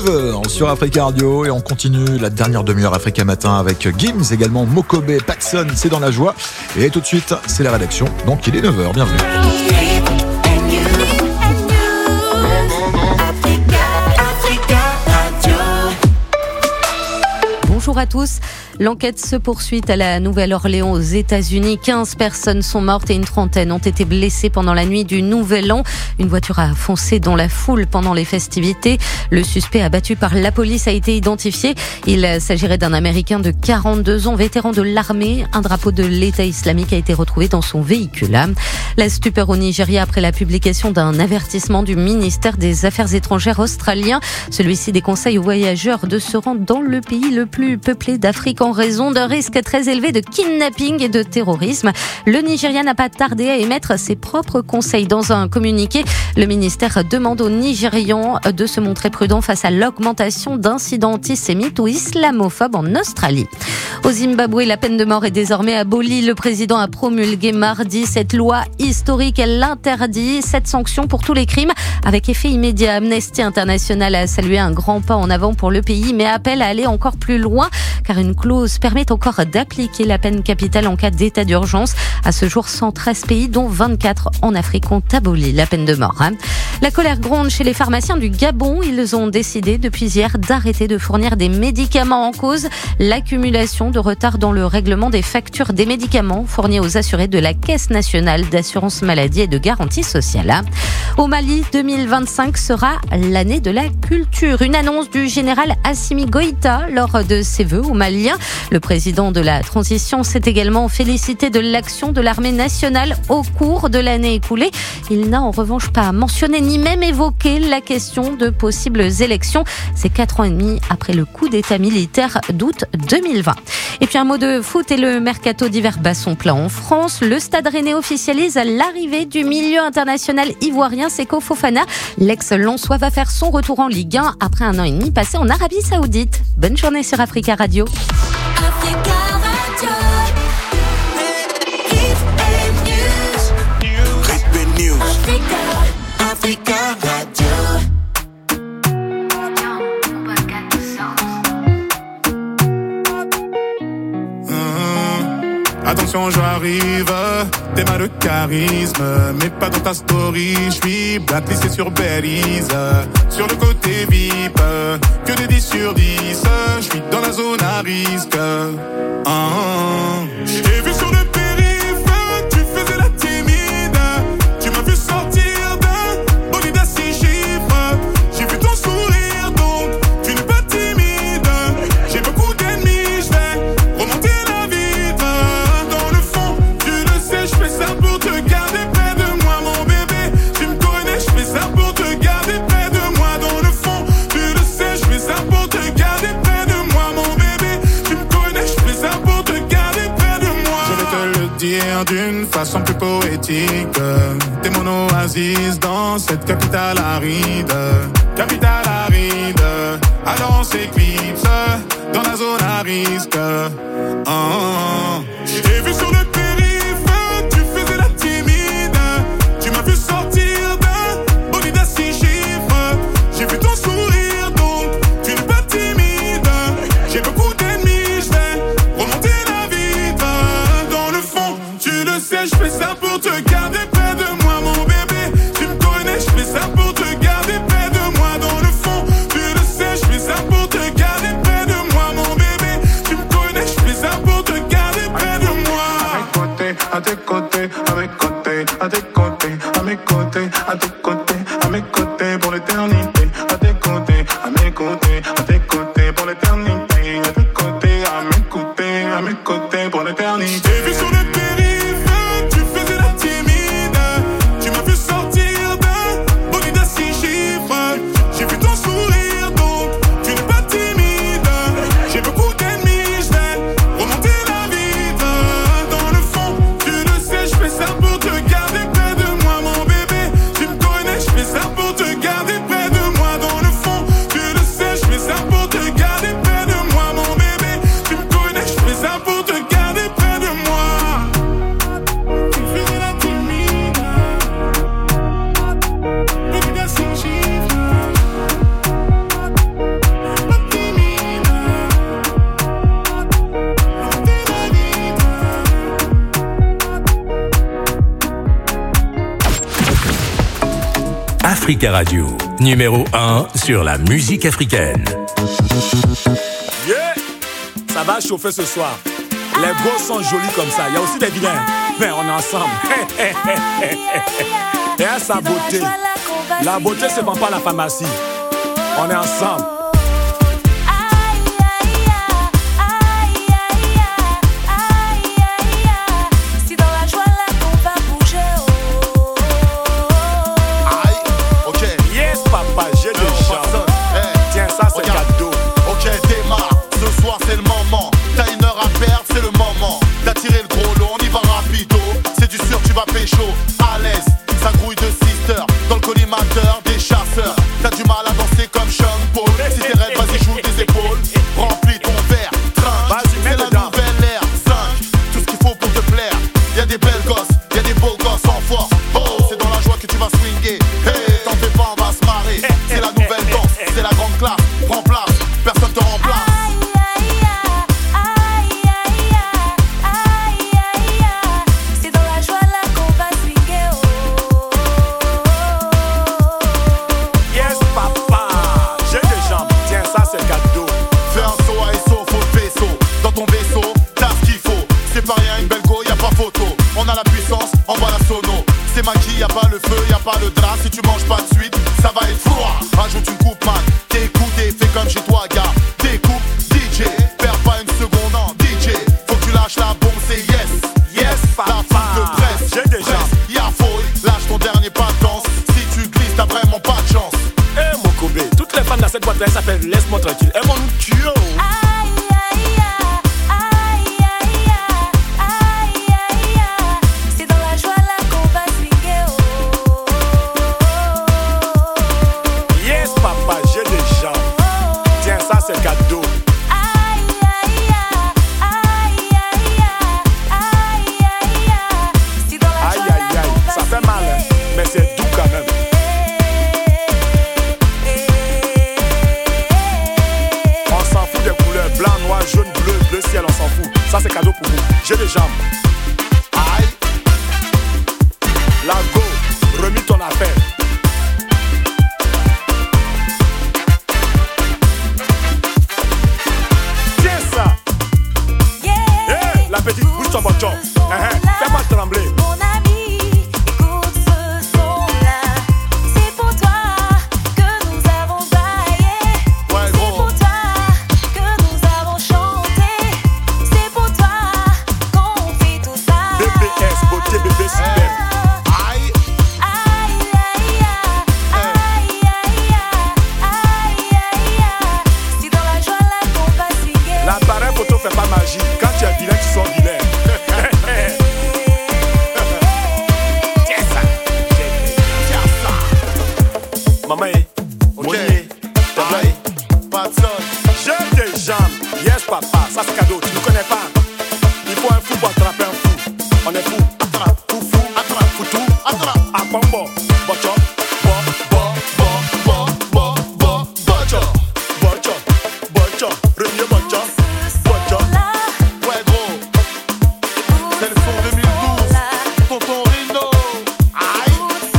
9h sur Africa Radio et on continue la dernière demi-heure Africa Matin avec Gims, également Mokobe, Paxson, c'est dans la joie. Et tout de suite, c'est la rédaction, donc il est 9h, bienvenue. Bonjour à tous. L'enquête se poursuit à la Nouvelle-Orléans aux États-Unis. 15 personnes sont mortes et une trentaine ont été blessées pendant la nuit du Nouvel An. Une voiture a foncé dans la foule pendant les festivités. Le suspect abattu par la police a été identifié. Il s'agirait d'un Américain de 42 ans, vétéran de l'armée. Un drapeau de l'État islamique a été retrouvé dans son véhicule. La stupeur au Nigeria après la publication d'un avertissement du ministère des Affaires étrangères australien. Celui-ci déconseille aux voyageurs de se rendre dans le pays le plus peuplé d'Afrique en raison d'un risque très élevé de kidnapping et de terrorisme. Le Nigeria n'a pas tardé à émettre ses propres conseils. Dans un communiqué, le ministère demande aux Nigérians de se montrer prudents face à l'augmentation d'incidents antisémites ou islamophobes en Australie. Au Zimbabwe, la peine de mort est désormais abolie. Le président a promulgué mardi cette loi historique. Elle interdit cette sanction pour tous les crimes avec effet immédiat. Amnesty International a salué un grand pas en avant pour le pays, mais appelle à aller encore plus loin car une clause permet encore d'appliquer la peine capitale en cas d'état d'urgence. À ce jour, 113 pays, dont 24 en Afrique, ont aboli la peine de mort. La colère gronde chez les pharmaciens du Gabon. Ils ont décidé depuis hier d'arrêter de fournir des médicaments en cause. L'accumulation de retard dans le règlement des factures des médicaments fournis aux assurés de la Caisse nationale d'assurance maladie et de garantie sociale. Au Mali, 2025 sera l'année de la culture. Une annonce du général Assimi Goïta lors de ses vœux aux Maliens. Le président de la transition s'est également félicité de l'action de l'armée nationale au cours de l'année écoulée. Il n'a en revanche pas mentionné ni même évoqué la question de possibles élections. C'est 4 ans et demi après le coup d'état militaire d'août 2020. Et puis un mot de foot et le mercato d'hiver bat son plein en France. Le Stade Rennais officialise l'arrivée du milieu international ivoirien Seko Fofana. L'ex-Lensois va faire son retour en Ligue 1 après un an et demi passé en Arabie Saoudite. Bonne journée sur Africa Radio. Africa Radio. Africa Radio. Attention, j'arrive, t'es mal de charisme, mais pas dans ta story. J'suis blacklisté sur Belize, sur le côté VIP, que des 10 sur 10. J'suis dans la zone à risque. J'ai vu sur le périph', tu faisais la timide. Tu m'as vu sortir d'un bolide à 6 chiffres. J'ai vu ton sourire, donc tu n'es pas timide. J'ai beaucoup d'ennemis, j'vais remonter la vitre. Dans le fond, tu le sais, j'fais ça pour te garder près de moi, mon bébé. Tu me connais, j'fais ça pour te garder près de moi. Dans le fond, tu le sais, j'fais ça pour te garder près de moi, mon bébé. Tu me connais, j'fais ça pour te garder près de moi. Je vais te le dire d'une façon plus poétique. T'es mon oasis dans cette capitale aride. Capitale aride. Alors on s'éclipse dans la zone à risque. J'ai vu sur le périph', tu faisais la timide. Tu m'as vu sortir d'un bolide à 6 chiffres. J'ai vu ton sourire, donc tu n'es pas timide. J'ai beaucoup d'ennemis, j'vais remonter la vitre. Dans le fond, tu le sais, j'fais ça pour te garder près de moi, mon bébé. Tu me connais, j'fais ça pour te garder près de moi. Dans le fond, tu le sais, j'fais ça pour te garder près de moi, mon bébé. Tu me connais, j'fais ça pour te garder près de moi. À tes côtés, à mes côtés, à tes côtés, à mes côtés, à tes côtés, à mes côtés pour l'éternité. À tes côtés, à mes côtés, à tes côtés pour l'éternité. À tes côtés, à mes côtés pour l'éternité. J'ai vu sur le périph', tu faisais la timide. Tu m'as vu sortir d'un bolide à 6 chiffres. J'ai vu ton sourire, donc tu n'es pas timide. J'ai beaucoup d'ennemis, j'vais remonter la vitre. Dans le fond, tu le sais, j'fais ça pour te garder près de moi, mon bébé. Tu me connais, j'fais ça pour te garder près de Africa Radio, numéro 1 sur la musique africaine. Yeah, ça va chauffer ce soir. Les gosses sont jolis comme ça. Il y a aussi des vilains. Mais on est ensemble. Et à sa beauté. La beauté se vend pas à la pharmacie. On est ensemble. Chaud, à l'aise, ça grouille de sister. Dans le collimateur des chasseurs. T'as du mal à danser comme Sean Paul. Si t'es raide, vas-y, joue des épaules. Remplis ton verre, trinque. C'est la nouvelle ère, 5. Tout ce qu'il faut pour te plaire. Y'a des belles gosses, y'a des beaux gosses en force. Oh, c'est dans la joie que tu vas swinguer. Hey, t'en fais pas, on va se marrer. C'est la nouvelle danse, c'est la grande classe. Prends place, personne te remplace. On a la puissance, on voit la sono. C'est maquis, y'a pas le feu, y'a pas le drap. Si tu manges pas de suite, ça va être froid. Rajoute une coupe, man. T'écoutes et fais comme chez toi, gars. Découpe, DJ. Perds pas une seconde, non, DJ. Faut que tu lâches la bombe, c'est yes. Yes, la foule de presse. J'ai déjà. Y'a fouille, lâche ton dernier pas de danse. Si tu glisses, t'as vraiment pas de chance. Eh, Mokobé, toutes les femmes dans cette boîte-là, elles s'appellent Laisse-moi tranquille. Elles vont nous tuer. C'est cadeau. Aïe aïe aïe, ça fait mal, hein, mais c'est doux quand même. On s'en fout des couleurs blanc, noir, jaune, bleu, bleu ciel, on s'en fout. Ça c'est cadeau pour vous. J'ai des jambes. Aïe. La go, remis ton affaire. La petite, bouge ton bouchon. Fais-moi trembler. Mon ami, écoute ce son-là. C'est pour toi que nous avons baillé. Ouais, c'est pour toi que nous avons chanté. C'est pour toi qu'on fait tout ça. BBS, beauté, bébé super. Aïe. Aïe, aïe, aïe, aïe, aïe, aïe. C'est dans la joie là qu'on va swinguer. L'appareil photo fait pas magie. Quand tu es vilain, tu sors vilain. Tiens ça. Maman, Ok. Aïe. Pas de son. j'ai des jambes. Yes, papa. Ça, c'est cadeau. Tu ne connais pas. Il faut un fou pour attraper un fou. On est fou. Attrape. Fou, fou. Attrape. Foutou. Attrape. À pombo. Bocho. Bocho. Bocho. Bocho. Premier bocho. Bocho. Ouais, gros. C'est le son 2012. Tonton Rino. Aïe.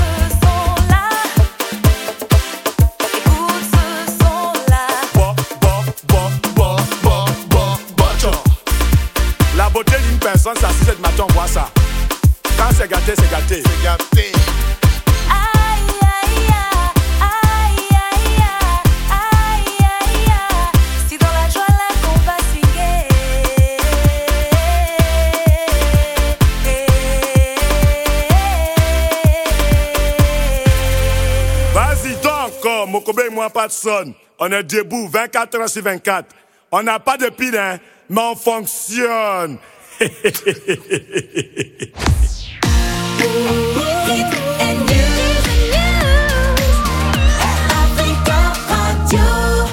Bocho. La beauté d'une personne, c'est à 6h du matin, on voit ça. Quand c'est gâté, c'est gâté. C'est gâté. C'est dans la joie là qu'on va swinguer. Vas-y donc, Mokobé et moi, pas de son. On est debout 24 heures sur 24. On n'a pas de pile, hein, mais on fonctionne. Africa Radio.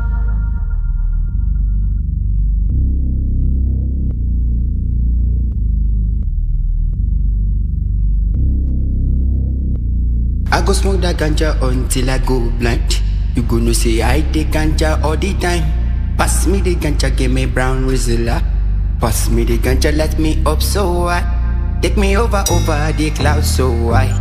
I go smoke that ganja until I go blind. You gonna say I take ganja all the time. Pass me the ganja, give me brown Rizla. Pass me the ganja, let me up so high. Take me over the clouds so high.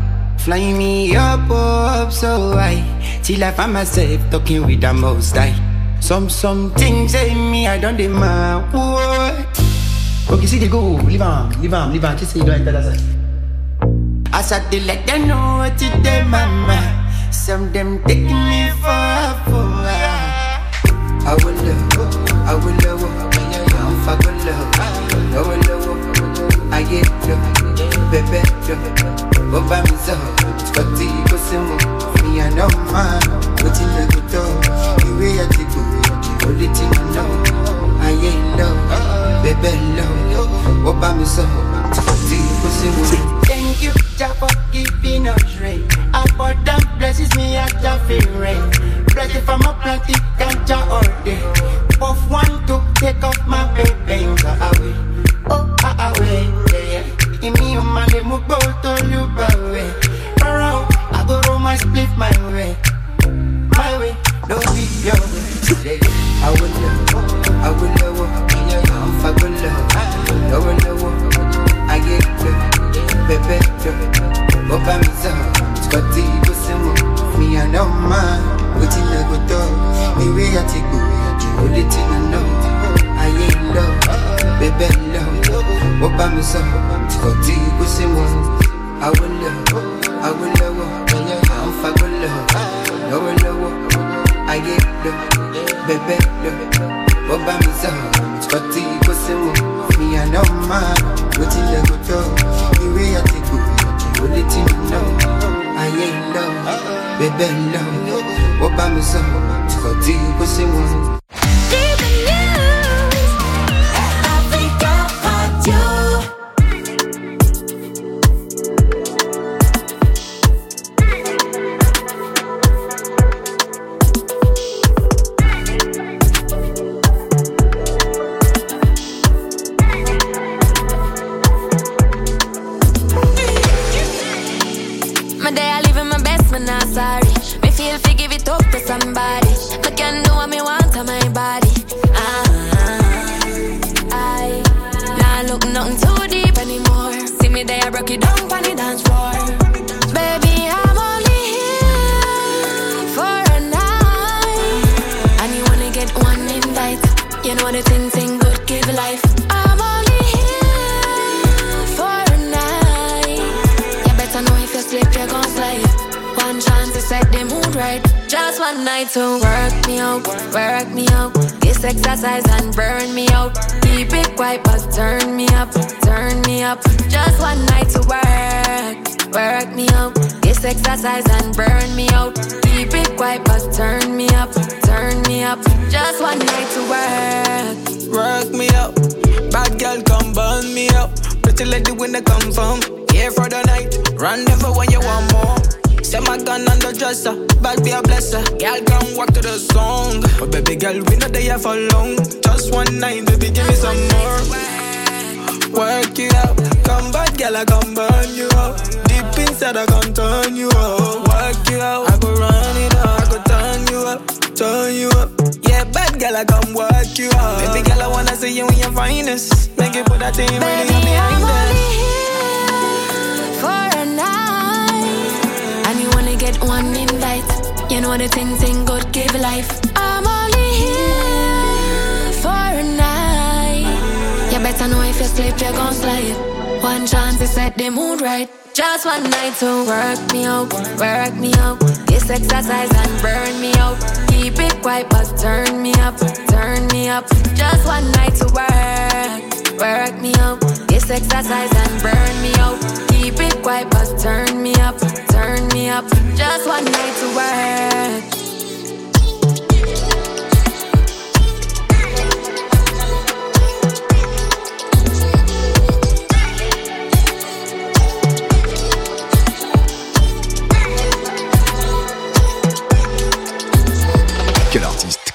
Fly me up so high, till I find myself talking with the most high. Some things say me, I don't demand. What? Okay, see they go, leave on. Just say you don't enter that side. I start to let them know what it them mama. Some them taking me for a fool. I will love, I'm for good love. I will love, I get love, baby love. Over me so, Scotty go some me I know man. What in the good dog, the way I take the only thing I know. I ain't love, baby love. Over me so, Scotty go some. Thank you, Jah, for giving us rain. Abundant blesses me as Jah feel rain. Blessed from a plenty ganja all day. Puff one to take off my baby away. Oh, away, yeah. In me, man, they move both to you, away. Around, I go roll my split my way. My way, don't be your way. I will love, I'm for good love. I will love, I get love, baby love. Over me so, Scotty go some me I know man. Waiting I go dog, me way I take go. The only thing I know, I ain't love, baby love. Over me so, Scotty go some. I will love, I'm for good love. I will love, I get love, baby love. Over me so, Scotty go some. Me I know man, waiting I go dog, me way I take go. The only thing I know, I ain't love, baby love. Over me so, Scotty go some. Somebody, I can do what me want to my body. I nah look nothing too deep anymore. See me there, I broke it down on the dance floor. Baby, I'm only here for a night, and you wanna get one invite. You know the thing good, give life. I'm only here for a night. You better know if you slip, you're gon' slide. One chance to set the mood right. Just one night to work me out. This exercise and burn me out. Keep it quiet but turn me up. Just one night to work me out. This exercise and burn me out. Keep it quiet but turn me up. Just one night to work me out. Bad girl come burn me up. Pretty lady when they come from here for the night. Rendezvous when you want more. Set my gun on the dresser, bad be a blesser. Girl, come walk to the song. But baby girl, we not there for long. Just one night, baby, give me some more. Work it out. Come bad girl, I come burn you up. Deep inside, I come turn you up. Work it out. I go run it up. I go turn you up. Yeah, bad girl, I come work you up. Baby girl, I wanna see you in your finest. Make it put that thing really on behind us. Get one invite. You know the thing good, give life. I'm only here for a night. You better know if you slip, you're gon' slide. One chance to set the mood right. Just one night to work me out. This exercise and burn me out. Keep it quiet but turn me up. Just one night to work me out. This exercise and burn me out. Keep it quiet but turn me up. Just one night to work.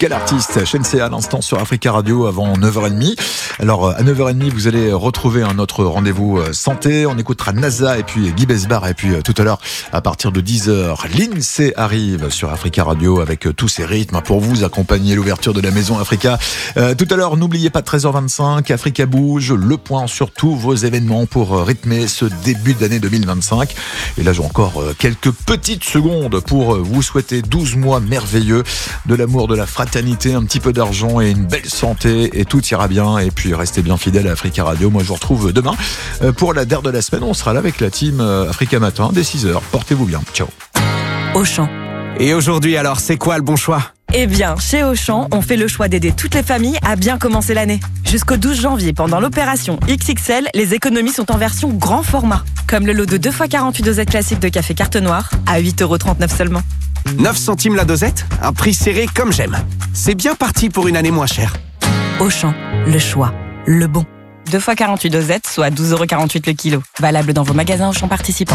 Quel artiste? Shenseea à l'instant sur Africa Radio avant 9h30. Alors à 9h30 vous allez retrouver un autre rendez-vous santé. On écoutera NASA et puis Guy Besbar. Et puis tout à l'heure à partir de 10h, l'INSEE arrive sur Africa Radio avec tous ses rythmes pour vous accompagner l'ouverture de la maison Africa. Tout à l'heure, n'oubliez pas 13h25, Africa Bouge, le point sur tous vos événements pour rythmer ce début d'année 2025. Et là j'ai encore quelques petites secondes pour vous souhaiter 12 mois merveilleux, de l'amour, de la fraternité, un petit peu d'argent et une belle santé et tout ira bien. Et puis restez bien fidèles à Africa Radio. Moi je vous retrouve demain pour la dernière de la semaine. On sera là avec la team Africa Matin dès 6h. Portez-vous bien. Ciao. Auchan. Et aujourd'hui alors, c'est quoi le bon choix ? Eh bien, chez Auchan, on fait le choix d'aider toutes les familles à bien commencer l'année. Jusqu'au 12 janvier, pendant l'opération XXL, les économies sont en version grand format. Comme le lot de 2x48 dosettes classiques de café carte noire à 8,39€ seulement. 9 centimes la dosette, un prix serré comme j'aime. C'est bien parti pour une année moins chère. Auchan, le choix, le bon. 2x48 dosettes, soit 12,48€ le kilo. Valable dans vos magasins Auchan participants.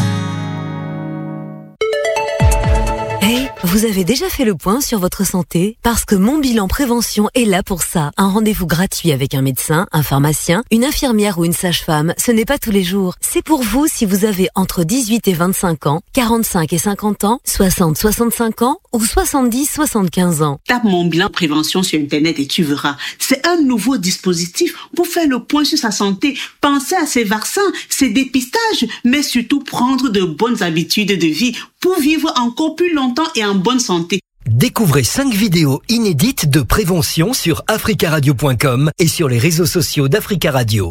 Hey, vous avez déjà fait le point sur votre santé? Parce que Mon Bilan Prévention est là pour ça. Un rendez-vous gratuit avec un médecin, un pharmacien, une infirmière ou une sage-femme. Ce n'est pas tous les jours. C'est pour vous si vous avez entre 18 et 25 ans, 45 et 50 ans, 60, 65 ans ou 70, 75 ans. Tape Mon Bilan Prévention sur Internet et tu verras. C'est un nouveau dispositif pour faire le point sur sa santé. Pensez à ses vaccins, ses dépistages, mais surtout prendre de bonnes habitudes de vie pour vivre encore plus longtemps et en bonne santé. Découvrez 5 vidéos inédites de prévention sur africaradio.com et sur les réseaux sociaux d'Africa Radio.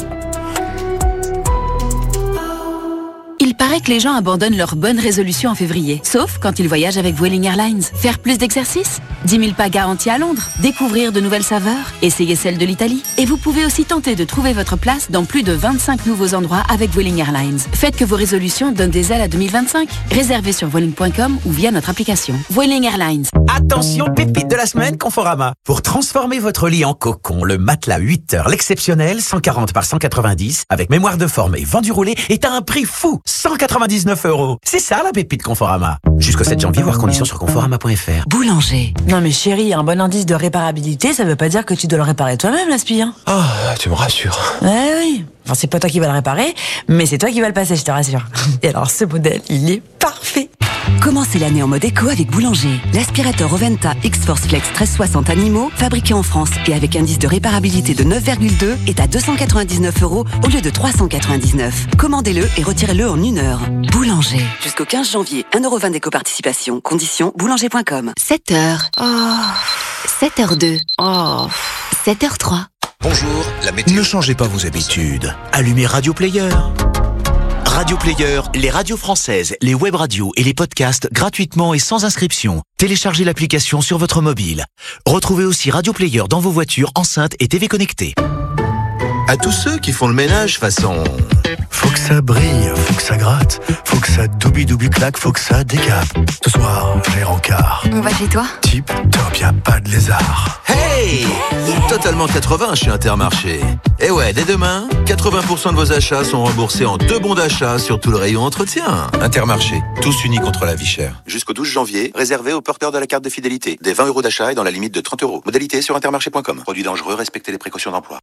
Il paraît que les gens abandonnent leurs bonnes résolutions en février, sauf quand ils voyagent avec Vueling Airlines. Faire plus d'exercices, 10 000 pas garantis à Londres, découvrir de nouvelles saveurs, essayer celle de l'Italie. Et vous pouvez aussi tenter de trouver votre place dans plus de 25 nouveaux endroits avec Vueling Airlines. Faites que vos résolutions donnent des ailes à 2025. Réservez sur Vueling.com ou via notre application. Vueling Airlines. Attention, pépite de la semaine Conforama. Pour transformer votre lit en cocon, le matelas 8 heures, l'exceptionnel, 140 par 190, avec mémoire de forme et vendu roulé, est à un prix fou, 199€. C'est ça la pépite Conforama. Jusqu'au 7 janvier, voir conditions sur conforama.fr. Boulanger. Non mais chérie, un bon indice de réparabilité, ça veut pas dire que tu dois le réparer toi-même, l'aspi. Ah, tu me rassures. Oui. Enfin, c'est pas toi qui vas le réparer, mais c'est toi qui vas le passer, je te rassure. Et alors, ce modèle, il est parfait. Commencez l'année en mode éco avec Boulanger. L'aspirateur Oventa X-Force Flex 1360 animaux, fabriqué en France et avec indice de réparabilité de 9,2, est à 299€ au lieu de 399. Commandez-le et retirez-le en 1 heure. Boulanger. Jusqu'au 15 janvier, 1,20€ d'éco-participation. Conditions boulanger.com. 7h. Oh. 7h02. Oh. 7h03. Bonjour, la météo. Ne changez pas vos habitudes. Allumez Radio Player. Radio Player, les radios françaises, les web radios et les podcasts gratuitement et sans inscription. Téléchargez l'application sur votre mobile. Retrouvez aussi Radio Player dans vos voitures, enceintes et TV connectées. À tous ceux qui font le ménage façon... Faut que ça brille, faut que ça gratte, faut que ça doubi-doubi-claque, faut que ça décape. Ce soir, j'ai rencard. On va chez toi? Tip top, y'a pas de lézard. Hey, Totalement 80 chez Intermarché. Et ouais, dès demain, 80% de vos achats sont remboursés en 2 bons d'achat sur tout le rayon entretien. Intermarché, tous unis contre la vie chère. Jusqu'au 12 janvier, réservé aux porteurs de la carte de fidélité. Des 20€ d'achat et dans la limite de 30€. Modalité sur intermarché.com. Produit dangereux, respectez les précautions d'emploi.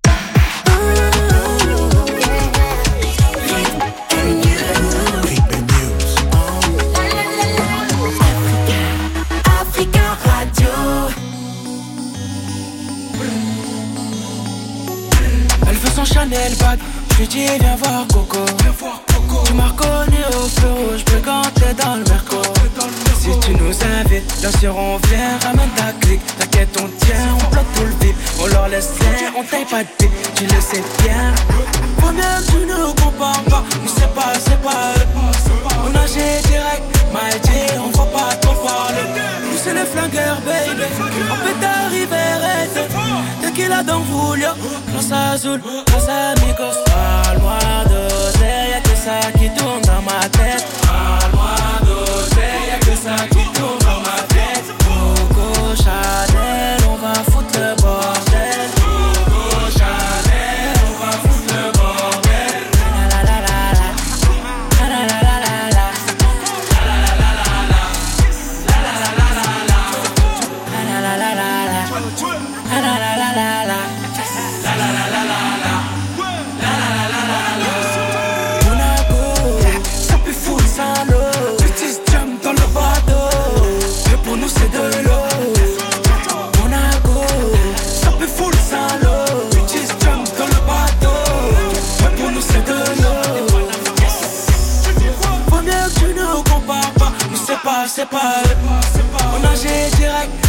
Elle veut son Chanel bag, je lui dis viens voir Coco. Tu m'as reconnu au feu rouge, puis quand t'es dans le Merco. Si tu nous invites, bien sûr on vient, ramène ta clique. T'inquiète on tient, on bloque tout le vide. On leur laisse faire, on taille pas de pied, tu le sais bien. Combien tu ne compares pas, on sait pas, c'est pas eux. On agit direct, my G, on va pas trop parler. Nous c'est les flingueurs baby, on peut t'arriver raide. Tequila dans Julio, Los Azul, Los Amigos. Parle-moi d'oseille, y'a que ça qui tourne dans ma tête. Parle-moi d'oseille, y'a que ça qui tourne dans ma tête. Coco Chanel, on va foutre le bordel. Coco Chanel, on va foutre le bordel. La la la la la, la la la la la, la la la la la, la la la la la, la la la la la.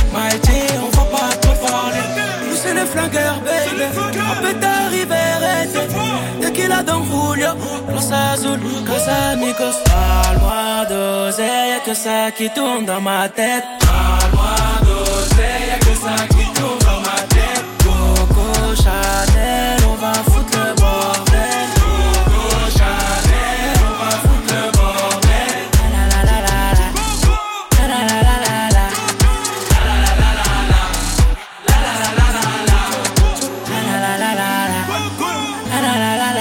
Mighty, on va pas trop parler. Nous c'est les flingueurs, baby. On peut t'arriver, arrêter. Tequila Don Julio, Los Azul, Casamigos. Parle-moi d'oseille, y'a que ça qui tourne dans ma tête. Parle-moi d'oseille, y'a que ça qui tourne dans ma tête. Coco Chanel, on va foutre le bordel. Coco Chanel, on va foutre le bordel. La la la la la. La la la la la. La la la la la. La la la la la. La la la la la. La la la la la.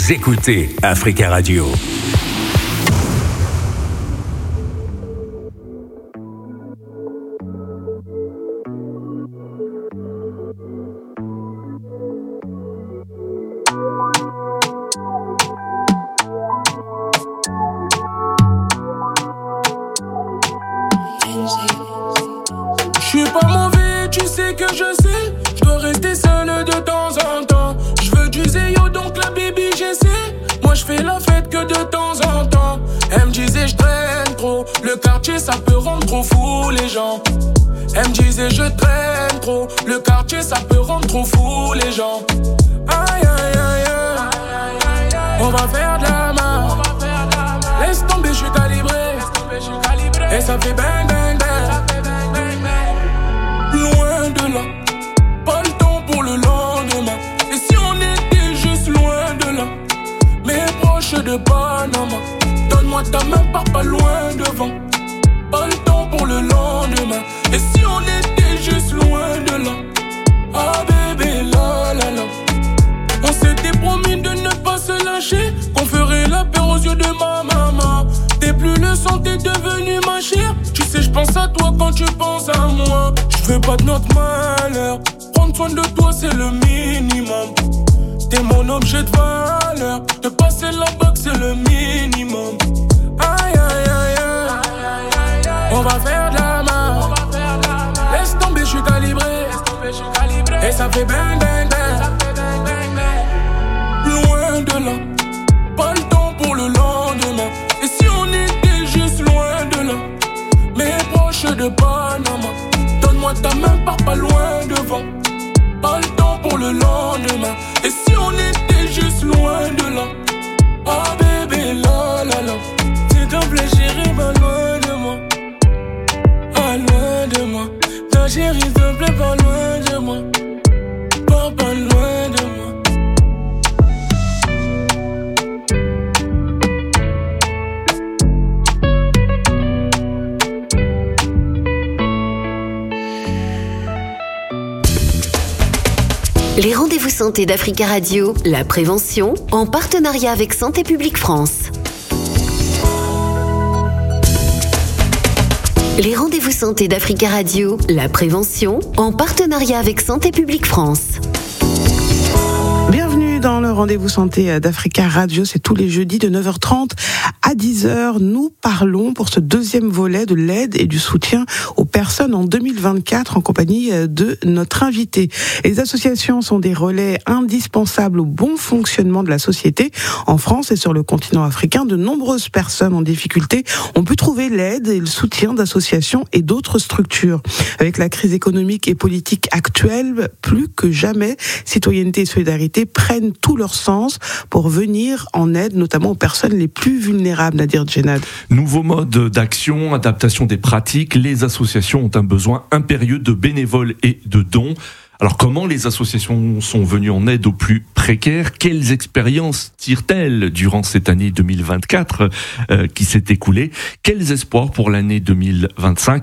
Vous écoutez Africa Radio. Je suis pas mauvais, tu sais que je sais. Je dois rester seul de temps en temps. Je veux du zéyo, donc la baby j'essaie. Moi je fais la fête que de temps en temps. Elle me disait je traîne trop. Le quartier ça peut rendre trop fou les gens. Elle me disait je traîne trop. Le quartier ça peut rendre trop fou les gens. Aïe aïe aïe aïe. On va faire de la main. Laisse tomber, je suis calibré. Et ça fait bang bang bang. Loin de là, pas le temps pour le lendemain. Et si on était juste loin de là, mais proche de Panama. Donne-moi ta main, pars pas loin devant. Pas le temps pour le lendemain. Et si on était juste loin de là, ah bébé la la la. On s'était promis de ne pas se lâcher, qu'on ferait la paix aux yeux de ma maman. T'es plus le sang, t'es devenu ma chère. Tu sais, je pense à toi quand tu penses à moi. Je veux pas de notre malheur. Prendre soin de toi, c'est le minimum. T'es mon objet de valeur. Te passer la bague, c'est le minimum. Aïe, aïe, aïe, aïe. On va faire de la main. Laisse tomber, je suis calibré. Et ça fait bang, bang, bang. Loin de là, pas le temps pour le lendemain. Et si on était juste loin de là, mais proche de Panama. Donne-moi ta main, pars pas loin devant. Pas le temps pour le lendemain. Et si on était juste loin de là, ah bébé la la la. S'il te plaît chérie, pas loin de moi. Pas loin de moi. Ta chérie, s'il te plaît, pas loin de moi. Pas loin de moi. Les rendez-vous santé d'Africa Radio, la prévention, en partenariat avec Santé publique France. Les rendez-vous santé d'Africa Radio, la prévention, en partenariat avec Santé publique France. Bienvenue dans le rendez-vous santé d'Africa Radio, c'est tous les jeudis de 9h30 à 10h. Nous parlons pour ce deuxième volet de l'aide et du soutien aux personnes en 2024 en compagnie de notre invité. Les associations sont des relais indispensables au bon fonctionnement de la société. En France et sur le continent africain, de nombreuses personnes en difficulté ont pu trouver l'aide et le soutien d'associations et d'autres structures. Avec la crise économique et politique actuelle, plus que jamais, citoyenneté et solidarité prennent tout leur sens pour venir en aide, notamment aux personnes les plus vulnérables, Nadir Djenad. Nouveaux modes d'action, adaptation des pratiques, les associations ont un besoin impérieux de bénévoles et de dons. Alors comment les associations sont venues en aide aux plus précaires ? Quelles expériences tirent-elles durant cette année 2024 qui s'est écoulée ? Quels espoirs pour l'année 2025 ?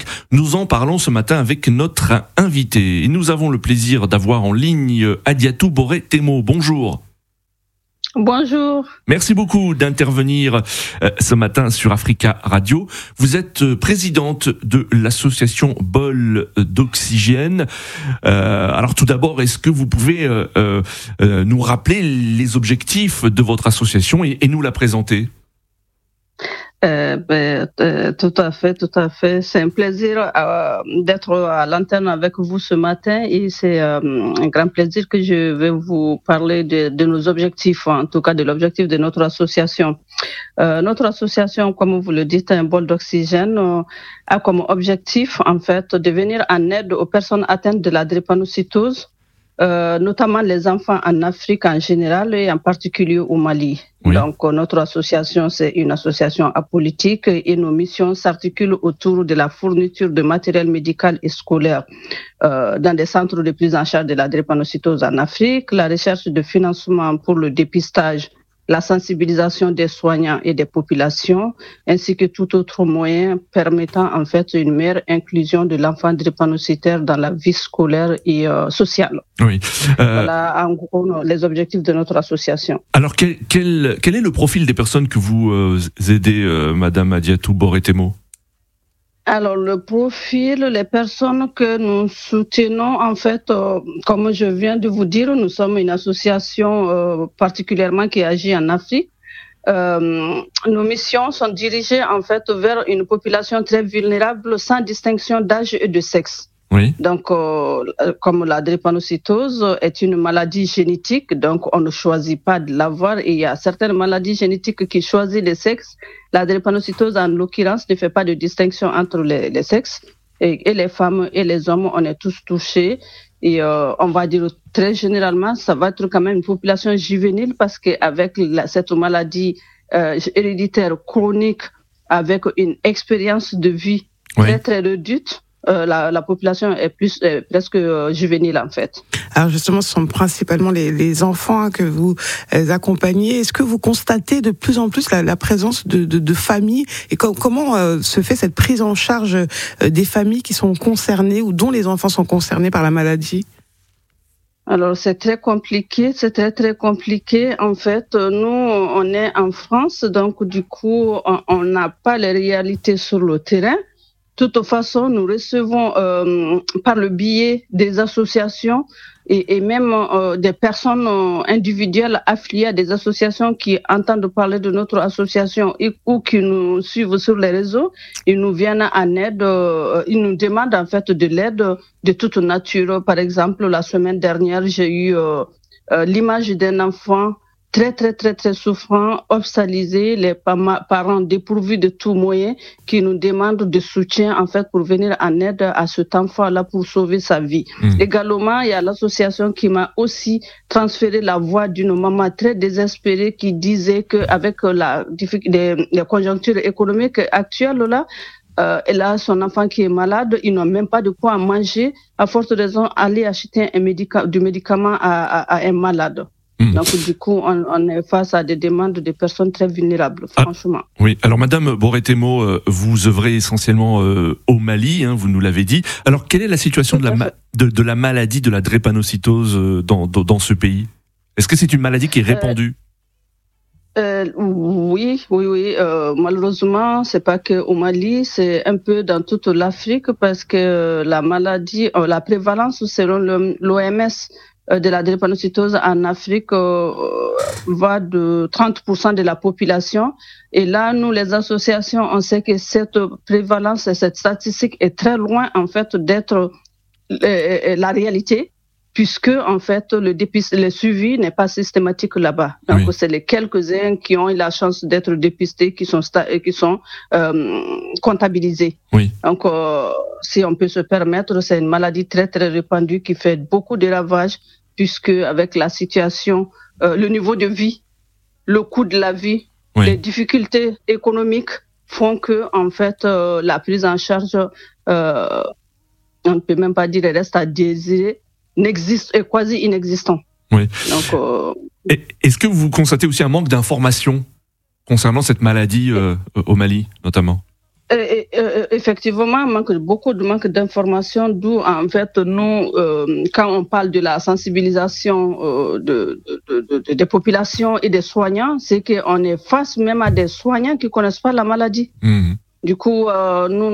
Nous en parlons ce matin avec notre invité. Et nous avons le plaisir d'avoir en ligne Adiatou Boré-Temo. Bonjour. Bonjour. Merci beaucoup d'intervenir ce matin sur Africa Radio. Vous êtes présidente de l'association Bol d'Oxygène. Alors tout d'abord, est-ce que vous pouvez nous rappeler les objectifs de votre association et nous la présenter ? Tout à fait. C'est un plaisir d'être à l'antenne avec vous ce matin et c'est un grand plaisir que je vais vous parler de nos objectifs, en tout cas de l'objectif de notre association. Notre association, comme vous le dites, un bol d'oxygène, a comme objectif en fait de venir en aide aux personnes atteintes de la drépanocytose, notamment les enfants en Afrique en général et en particulier au Mali. Oui. Donc, notre association, c'est une association apolitique et nos missions s'articulent autour de la fourniture de matériel médical et scolaire dans des centres de prise en charge de la drépanocytose en Afrique, la recherche de financement pour le dépistage, la sensibilisation des soignants et des populations, ainsi que tout autre moyen permettant en fait une meilleure inclusion de l'enfant drépanocytaire dans la vie scolaire et sociale. Oui. Voilà en gros les objectifs de notre association. Alors quel est le profil des personnes que vous aidez, Madame Adiatou Boretemo? Alors, le profil, les personnes que nous soutenons, en fait, comme je viens de vous dire, nous sommes une association particulièrement qui agit en Afrique. Nos missions sont dirigées, en fait, vers une population très vulnérable sans distinction d'âge et de sexe. Oui. Donc, comme la drépanocytose est une maladie génétique, donc on ne choisit pas de l'avoir. Et il y a certaines maladies génétiques qui choisissent les sexes. La drépanocytose, en l'occurrence, ne fait pas de distinction entre les sexes. Et les femmes et les hommes, on est tous touchés. Et on va dire très généralement, ça va être quand même une population juvénile parce qu'avec cette maladie héréditaire chronique, avec une expérience de vie très très réduite, la population est presque juvénile en fait. Alors justement, ce sont principalement les enfants que vous accompagnez. Est-ce que vous constatez de plus en plus la présence de familles et comment se fait cette prise en charge des familles qui sont concernées ou dont les enfants sont concernés par la maladie? Alors c'est très compliqué, c'est très très compliqué. En fait, nous on est en France, donc du coup on n'a pas les réalités sur le terrain. De toute façon, nous recevons par le biais des associations et même des personnes individuelles affiliées à des associations qui entendent parler de notre association ou qui nous suivent sur les réseaux. Ils nous viennent en aide, ils nous demandent en fait de l'aide de toute nature. Par exemple, la semaine dernière, j'ai eu l'image d'un enfant très, très, très, très souffrant, hospitalisé, les parents dépourvus de tout moyen, qui nous demandent de soutien, en fait, pour venir en aide à cet enfant-là pour sauver sa vie. Également, il y a l'association qui m'a aussi transféré la voix d'une maman très désespérée qui disait qu'avec les conjonctures économiques actuelles, là, elle a son enfant qui est malade, ils n'ont même pas de quoi manger, à forte raison, aller acheter du médicament à un malade. Donc, du coup, on est face à des demandes de personnes très vulnérables, franchement. Oui. Alors, Madame Boretemo, vous œuvrez essentiellement au Mali, vous nous l'avez dit. Alors, quelle est la situation de la maladie de la drépanocytose dans ce pays? Est-ce que c'est une maladie qui est répandue? Oui. Malheureusement, c'est pas que au Mali, c'est un peu dans toute l'Afrique parce que la maladie, la prévalence selon l'OMS de la drépanocytose en Afrique va de 30% de la population. Et là, nous, les associations, on sait que cette prévalence et cette statistique est très loin, en fait, d'être la réalité, puisque, en fait, le suivi n'est pas systématique là-bas. Donc, c'est les quelques-uns qui ont eu la chance d'être dépistés qui sont comptabilisés. Donc, si on peut se permettre, c'est une maladie très, très répandue qui fait beaucoup de ravages, puisque avec la situation, le niveau de vie, le coût de la vie, les difficultés économiques font que, en fait, la prise en charge, on ne peut même pas dire, elle reste à désirer, est quasi inexistant. Oui. Donc, est-ce que vous constatez aussi un manque d'informations concernant cette maladie au Mali, notamment? Effectivement, beaucoup de manque d'informations, d'où en fait nous, quand on parle de la sensibilisation des populations et des soignants, c'est qu'on est face même à des soignants qui connaissent pas la maladie. Du coup, nous,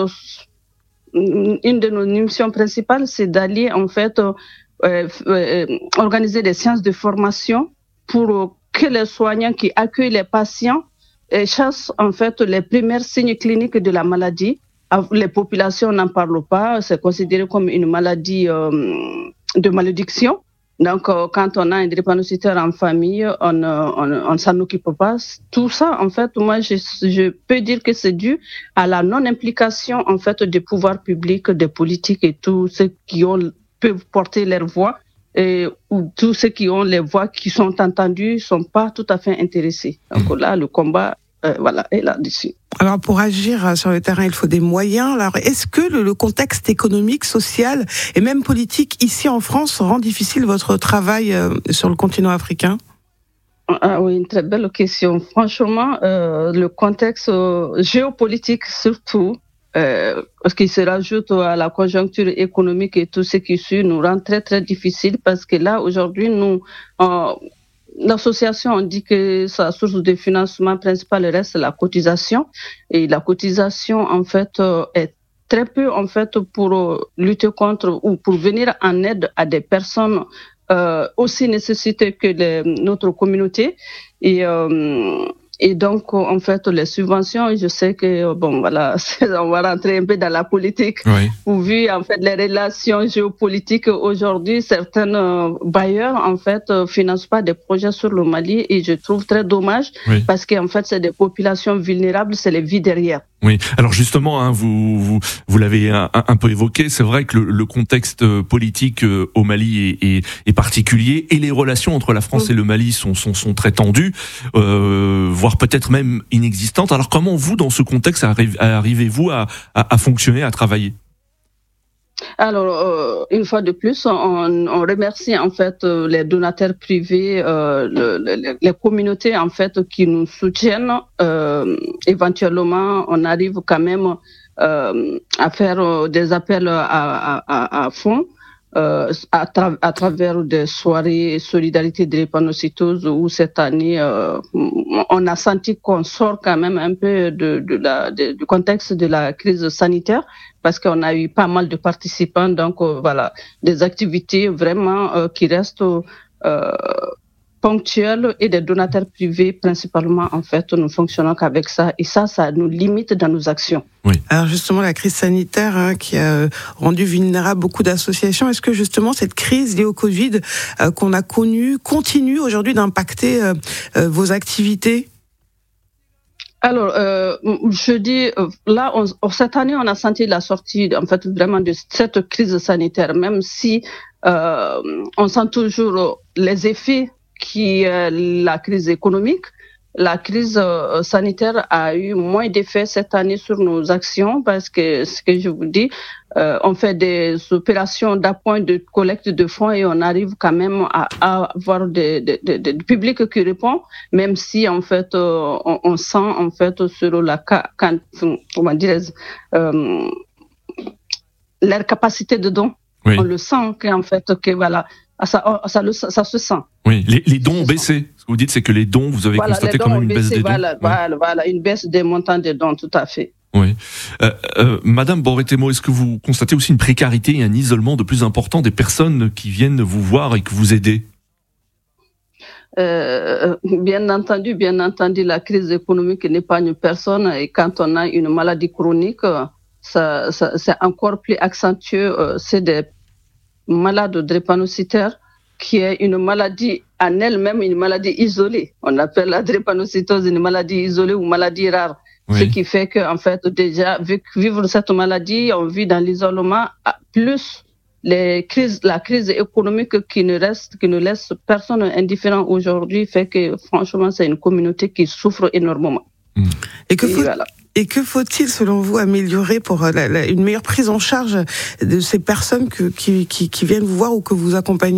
une de nos missions principales, c'est d'aller en fait organiser des séances de formation pour que les soignants qui accueillent les patients chassent en fait les premiers signes cliniques de la maladie. Les populations n'en parlent pas, c'est considéré comme une maladie de malédiction. Donc, quand on a un drépanocytaire en famille, on ne s'en occupe pas. Tout ça, en fait, moi, je peux dire que c'est dû à la non-implication, en fait, des pouvoirs publics, des politiques et tous ceux qui peuvent porter leur voix. Ou tous ceux qui ont les voix qui sont entendues ne sont pas tout à fait intéressés. Donc là, le combat est là-dessus. Alors, pour agir sur le terrain, il faut des moyens. Alors, est-ce que le contexte économique, social et même politique ici en France rend difficile votre travail sur le continent africain ? Ah oui, une très belle question. Franchement, le contexte géopolitique surtout, qui se rajoute à la conjoncture économique et tout ce qui suit, nous rend très très difficile parce que là, aujourd'hui, l'association, on dit que sa source de financement principale reste la cotisation. Et la cotisation, en fait, est très peu, en fait, pour lutter contre ou pour venir en aide à des personnes aussi nécessitées que notre communauté. Et donc, en fait, les subventions, je sais que, bon, voilà, on va rentrer un peu dans la politique. Oui. Vu, en fait, les relations géopolitiques aujourd'hui, certains bailleurs, en fait, financent pas des projets sur le Mali et je trouve très dommage parce qu'en fait, c'est des populations vulnérables, c'est les vies derrière. Oui, alors justement, hein, vous l'avez un peu évoqué, c'est vrai que le contexte politique au Mali est particulier et les relations entre la France et le Mali sont très tendues, voire peut-être même inexistantes. Alors comment vous, dans ce contexte, arrivez-vous à fonctionner, à travailler ? Alors, une fois de plus, on remercie en fait les donateurs privés, les communautés en fait qui nous soutiennent. Éventuellement, on arrive quand même à faire des appels à fonds à travers des soirées solidarité de l'épanocytose où cette année, on a senti qu'on sort quand même un peu du contexte de la crise sanitaire parce qu'on a eu pas mal de participants, donc voilà, des activités vraiment qui restent ponctuelles et des donateurs privés principalement, en fait, nous fonctionnons qu'avec ça et ça nous limite dans nos actions. Oui. Alors justement, la crise sanitaire qui a rendu vulnérables beaucoup d'associations, est-ce que justement cette crise liée au Covid qu'on a connue continue aujourd'hui d'impacter vos activités ? Alors, je dis, là, cette année, on a senti la sortie, en fait, vraiment de cette crise sanitaire, même si on sent toujours les effets qui est la crise économique. La crise sanitaire a eu moins d'effets cette année sur nos actions parce que, ce que je vous dis, on fait des opérations d'appoint de collecte de fonds et on arrive quand même à avoir du public qui répond, même si en fait on sent en fait sur la comment dirais-je leur capacité de don. Oui. On le sent qu'en fait que voilà. Ça se sent. Oui, les dons ont baissé. Ce que vous dites, c'est que les dons, vous avez constaté quand même une baisse des dons. Voilà, une baisse des montants des dons, tout à fait. Oui. Madame Borretemo, est-ce que vous constatez aussi une précarité et un isolement de plus important des personnes qui viennent vous voir et que vous aidez ? Bien entendu, la crise économique n'épargne personne et quand on a une maladie chronique, ça c'est encore plus accentué. C'est des malade drépanocytaire, qui est une maladie en elle-même, une maladie isolée. On appelle la drépanocytose une maladie isolée ou maladie rare. Oui. Ce qui fait qu'en fait, déjà, vivre cette maladie, on vit dans l'isolement, plus la crise économique qui ne laisse personne indifférent aujourd'hui, fait que franchement, c'est une communauté qui souffre énormément. Et que faut-il, selon vous, améliorer pour une meilleure prise en charge de ces personnes qui viennent vous voir ou que vous accompagnez ?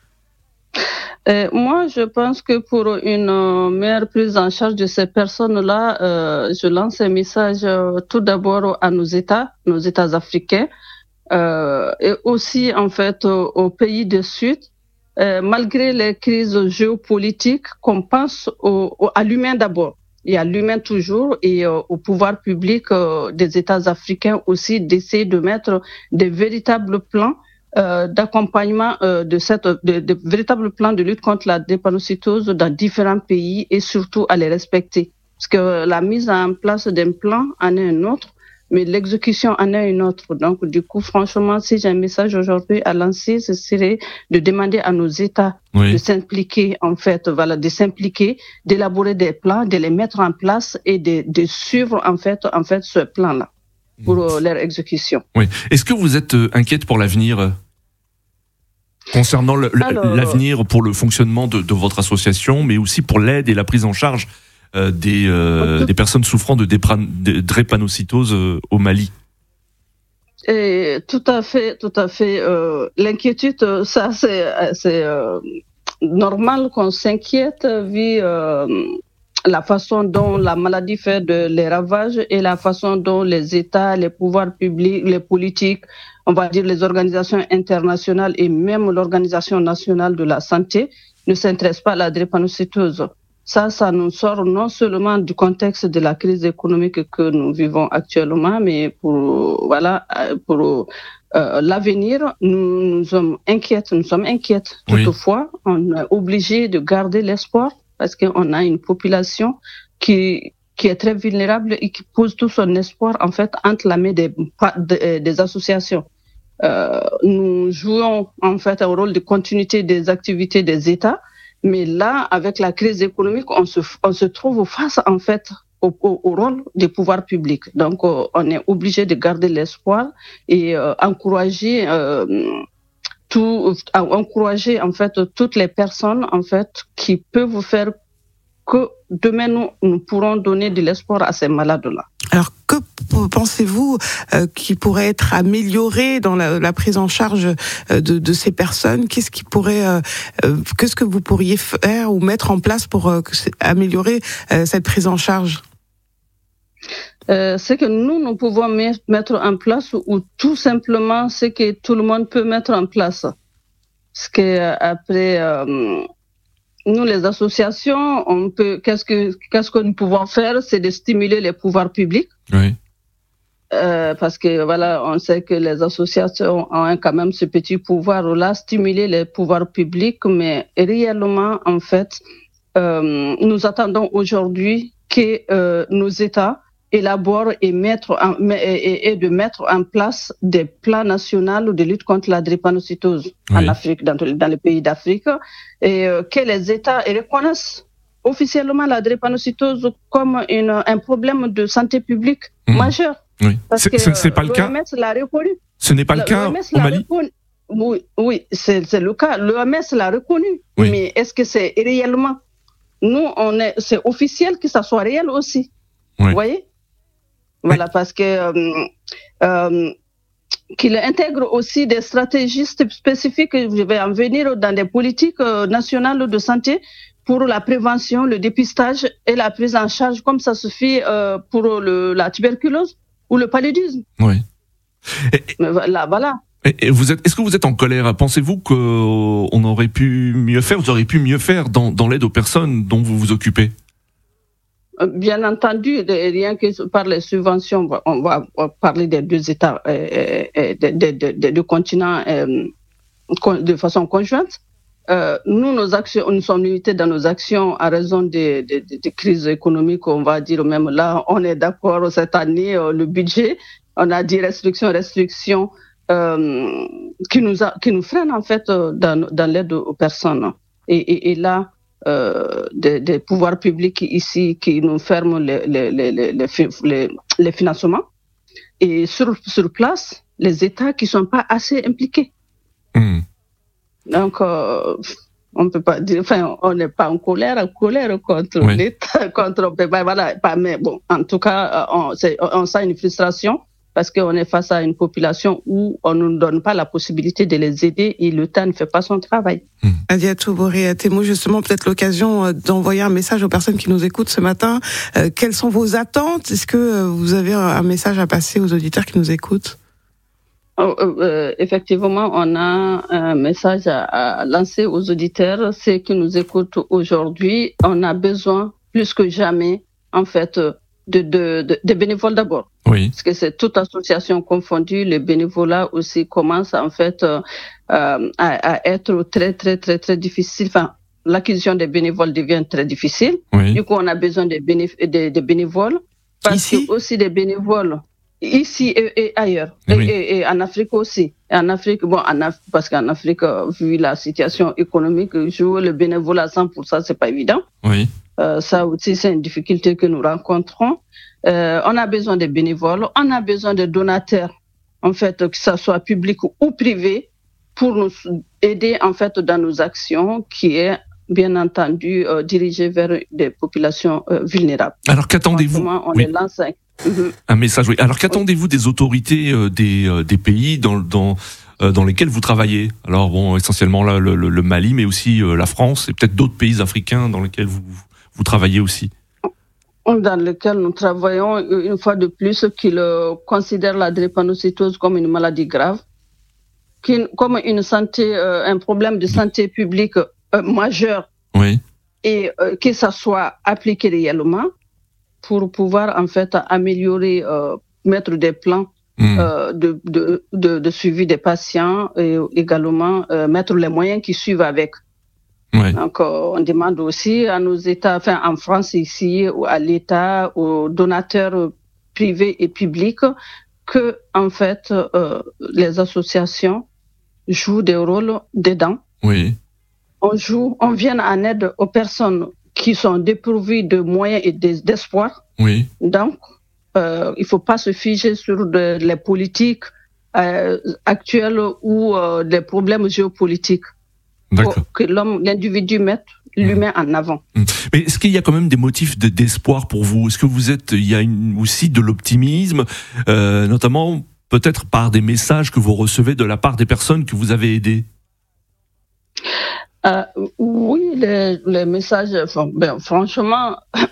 Moi, je pense que pour une meilleure prise en charge de ces personnes-là, je lance un message tout d'abord à nos États africains, et aussi en fait aux pays du Sud. Malgré les crises géopolitiques, qu'on pense à l'humain d'abord. Il y a l'humain toujours et au pouvoir public des États africains aussi d'essayer de mettre des véritables plans d'accompagnement de véritables plans de lutte contre la drépanocytose dans différents pays et surtout à les respecter. Parce que la mise en place d'un plan en est un autre, mais l'exécution en est une autre. Donc, du coup, franchement, si j'ai un message aujourd'hui à lancer, ce serait de demander à nos États de s'impliquer, en fait, de s'impliquer, d'élaborer des plans, de les mettre en place et de suivre, en fait, ce plan-là pour leur exécution. Oui. Est-ce que vous êtes inquiète pour l'avenir concernant l'avenir pour le fonctionnement de votre association, mais aussi pour l'aide et la prise en charge des personnes souffrant de drépanocytose au Mali? Et tout à fait. L'inquiétude, ça, c'est normal qu'on s'inquiète vu la façon dont la maladie fait les ravages et la façon dont les États, les pouvoirs publics, les politiques, on va dire les organisations internationales et même l'Organisation nationale de la santé ne s'intéressent pas à la drépanocytose. Ça nous sort non seulement du contexte de la crise économique que nous vivons actuellement, mais pour l'avenir, nous sommes inquiètes. Oui. Toutefois, on est obligé de garder l'espoir parce qu'on a une population qui est très vulnérable et qui pose tout son espoir en fait entre la main des associations. Nous jouons en fait un rôle de continuité des activités des États, mais là, avec la crise économique, on se trouve face en fait au rôle des pouvoirs publics. Donc, on est obligé de garder l'espoir et encourager en fait toutes les personnes en fait qui peuvent faire que demain nous pourrons donner de l'espoir à ces malades-là. Alors, que pensez-vous qui pourrait être amélioré dans la prise en charge de ces personnes ? Qu'est-ce que vous pourriez faire ou mettre en place pour améliorer cette prise en charge ? Ce que nous pouvons mettre en place ou tout simplement ce que tout le monde peut mettre en place. Parce que après, nous les associations, qu'est-ce que nous pouvons faire, c'est de stimuler les pouvoirs publics. Oui. Parce que voilà, on sait que les associations ont quand même ce petit pouvoir-là, stimuler les pouvoirs publics, mais réellement, en fait, nous attendons aujourd'hui que nos États élaborent et de mettre en place des plans nationaux de lutte contre la drépanocytose en Afrique, dans les pays d'Afrique, et que les États reconnaissent officiellement la drépanocytose comme un problème de santé publique majeur. Oui. Parce que c'est pas le cas. L'OMS l'a reconnu. Ce n'est pas le cas au Mali. Oui, c'est le cas. L'OMS l'a reconnu. Oui. Mais est-ce que c'est réellement? Nous, c'est officiel que ça soit réel aussi. Oui. Vous voyez? Voilà, parce que qu'il intègre aussi des stratégies spécifiques, je vais en venir, dans des politiques nationales de santé pour la prévention, le dépistage et la prise en charge, comme ça se fait pour la tuberculose ou le paludisme. Oui. Voilà. Est-ce que vous êtes en colère? Pensez-vous qu'on aurait pu mieux faire? Vous auriez pu mieux faire dans l'aide aux personnes dont vous vous occupez? Bien entendu, rien que par les subventions, on va parler des deux États, des deux continents de façon conjointe. Nos actions, nous sommes limités dans nos actions à raison des crises économiques, on va dire même là, on est d'accord cette année, le budget, on a dit restrictions qui nous freinent en fait dans l'aide aux personnes. Et là, des pouvoirs publics ici qui nous ferment les financements, et sur place les États qui sont pas assez impliqués. Donc on peut pas dire, on n'est pas en colère contre l'État, mais bon, en tout cas on sent une frustration parce qu'on est face à une population où on ne nous donne pas la possibilité de les aider et l'État ne fait pas son travail. Adiatou Boré Témo, justement, peut-être l'occasion d'envoyer un message aux personnes qui nous écoutent ce matin. Quelles sont vos attentes? Est-ce que vous avez un message à passer aux auditeurs qui nous écoutent? Effectivement, on a un message à lancer aux auditeurs, ceux qui nous écoutent aujourd'hui. On a besoin, plus que jamais, en fait, de bénévoles d'abord. Oui. Parce que c'est toute association confondue. Le bénévolat aussi commence en fait à être très, très, très, très difficile. Enfin, l'acquisition des bénévoles devient très difficile. Oui. Du coup, on a besoin des bénévoles. Parce que aussi des bénévoles ici et ailleurs. Oui. Et en Afrique aussi. Et en Afrique, parce qu'en Afrique, vu la situation économique, jouer le bénévolat à 100%, c'est pas évident. Oui. Ça aussi, c'est une difficulté que nous rencontrons. On a besoin de bénévoles, on a besoin de donateurs, en fait, que ça soit public ou privé, pour nous aider, en fait, dans nos actions, qui est, bien entendu, dirigée vers des populations vulnérables. Alors, qu'attendez-vous? On les lance un message, oui. Alors, qu'attendez-vous des autorités des pays dans dans lesquels vous travaillez. Alors bon, essentiellement là, le Mali, mais aussi la France et peut-être d'autres pays africains dans lesquels vous travaillez aussi. Dans lesquels nous travaillons, une fois de plus, qu'ils considèrent la drépanocytose comme une maladie grave, comme un problème de santé publique majeur, oui. Et que ça soit appliqué réellement pour pouvoir en fait améliorer, mettre des plans de suivi des patients et également mettre les moyens qui suivent avec. Ouais. Donc, on demande aussi à nos États, enfin en France ici, à l'État, aux donateurs privés et publics, que en fait les associations jouent des rôles dedans. Oui. On vient en aide aux personnes qui sont dépourvues de moyens et d'espoir. Oui. Donc, il faut pas se figer sur les politiques actuelles ou des problèmes géopolitiques. D'accord. Que l'individu mette l'humain en avant. Mais est-ce qu'il y a quand même des motifs d'espoir pour vous ? Est-ce que il y a aussi de l'optimisme, notamment peut-être par des messages que vous recevez de la part des personnes que vous avez aidées ? Oui, les messages. Franchement,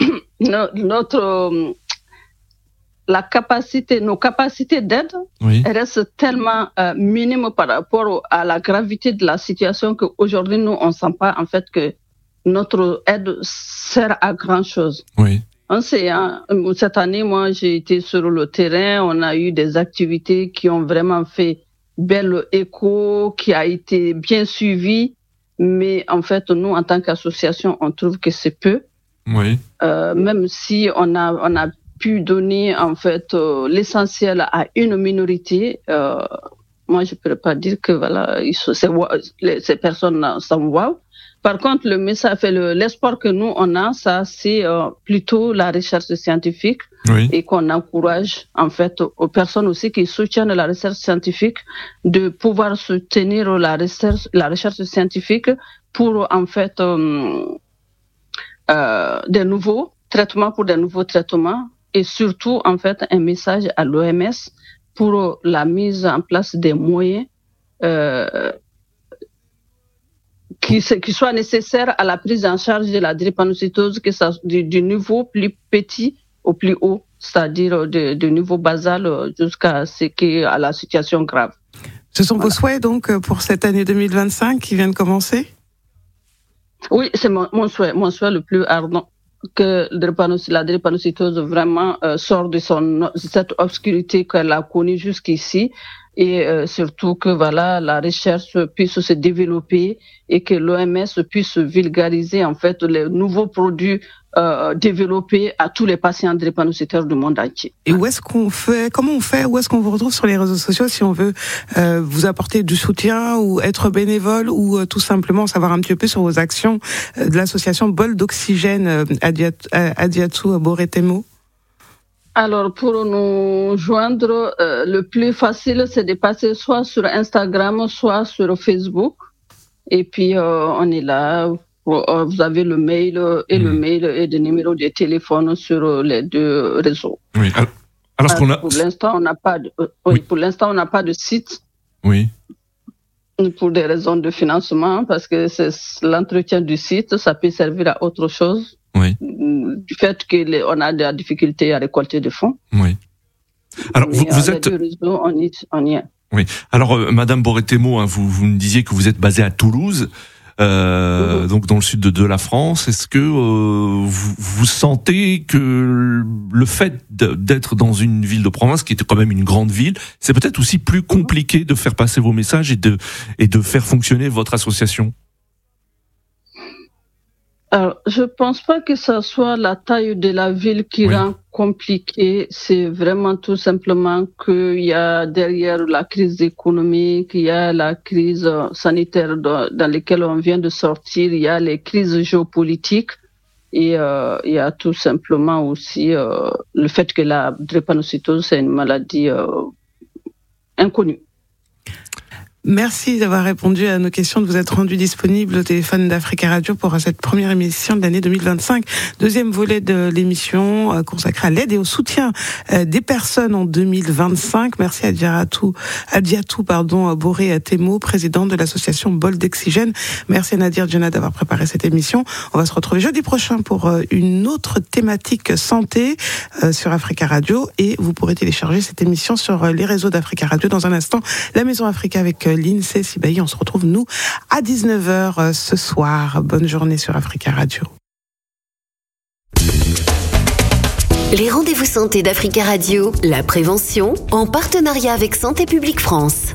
nos capacités d'aide restent tellement minimes par rapport à la gravité de la situation qu'aujourd'hui, nous, on ne sent pas en fait que notre aide sert à grand chose. Oui. On sait, cette année, moi, j'ai été sur le terrain, on a eu des activités qui ont vraiment fait bel écho, qui a été bien suivi, mais en fait, nous, en tant qu'association, on trouve que c'est peu. Oui. Même si on a pu donner en fait l'essentiel à une minorité, moi je ne pourrais pas dire que voilà, ces personnes sont wow. Par contre, le message, l'espoir que nous on a, ça c'est plutôt la recherche scientifique, et qu'on encourage en fait aux personnes aussi qui soutiennent la recherche scientifique de pouvoir soutenir la recherche scientifique pour en fait des nouveaux traitements et surtout en fait un message à l'OMS pour la mise en place des moyens qui soient nécessaires à la prise en charge de la drépanocytose, que ça du niveau plus petit au plus haut, c'est-à-dire du niveau basal jusqu'à à la situation grave. Ce sont vos souhaits donc pour cette année 2025 qui vient de commencer ? Oui, c'est mon souhait le plus ardent, que la drépanocytose vraiment sort de cette obscurité qu'elle a connue jusqu'ici, et surtout que voilà, la recherche puisse se développer et que l'OMS puisse vulgariser en fait les nouveaux produits développés à tous les patients drépanocytaires du monde entier. Et où est-ce qu'on vous retrouve sur les réseaux sociaux si on veut vous apporter du soutien ou être bénévole ou tout simplement savoir un petit peu sur vos actions de l'association Bol d'Oxygène Adiatou Boretemo? Alors, pour nous joindre, le plus facile, c'est de passer soit sur Instagram, soit sur Facebook. Et puis, on est là. Vous avez le mail et le mail et des numéros de téléphone sur les deux réseaux. Oui. Alors, pour l'instant, on n'a pas de. Pour l'instant, on n'a pas de site. Oui. Pour des raisons de financement, parce que c'est l'entretien du site, ça peut servir à autre chose. Oui. Du fait qu'on a de la difficulté à récolter des fonds. Oui. Alors, vous êtes. Les deux réseaux, on y est. Oui. Alors, Madame Boretemo, vous me disiez que vous êtes basée à Toulouse. Donc dans le sud de la France, est-ce que vous sentez que le fait d'être dans une ville de province, qui était quand même une grande ville, c'est peut-être aussi plus compliqué de faire passer vos messages et de faire fonctionner votre association? Alors, je pense pas que ce soit la taille de la ville qui rend compliqué. C'est vraiment tout simplement qu'il y a derrière la crise économique, il y a la crise sanitaire dans laquelle on vient de sortir, il y a les crises géopolitiques et il y a tout simplement aussi le fait que la drépanocytose, c'est une maladie inconnue. Merci d'avoir répondu à nos questions, de vous être rendu disponible au téléphone d'Africa Radio pour cette première émission de l'année 2025. Deuxième volet de l'émission consacré à l'aide et au soutien des personnes en 2025. Merci à Adjatou Boré Temo, président de l'association Bol d'Oxygène. Merci à Nadir Djena d'avoir préparé cette émission. On va se retrouver jeudi prochain pour une autre thématique santé sur Africa Radio, et vous pourrez télécharger cette émission sur les réseaux d'Africa Radio. Dans un instant, la Maison Africa avec l'INSEE Sibaï. On se retrouve, nous, à 19h ce soir. Bonne journée sur Africa Radio. Les rendez-vous santé d'Africa Radio, la prévention, en partenariat avec Santé publique France.